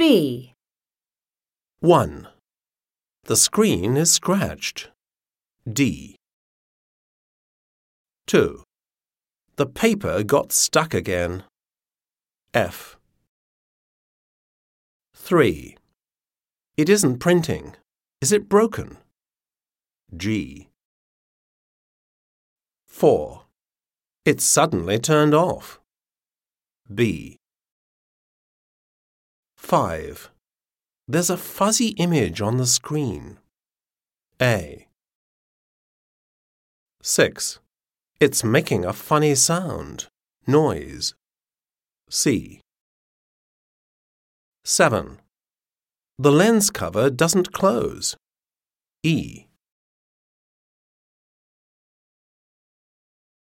B. 1. The screen is scratched. D. 2. The paper got stuck again. F. 3. It isn't printing. Is it broken? G. 4. It suddenly turned off. B. 5. There's a fuzzy image on the screen. A. 6. It's making a funny sound. Noise. C. 7. The lens cover doesn't close. E.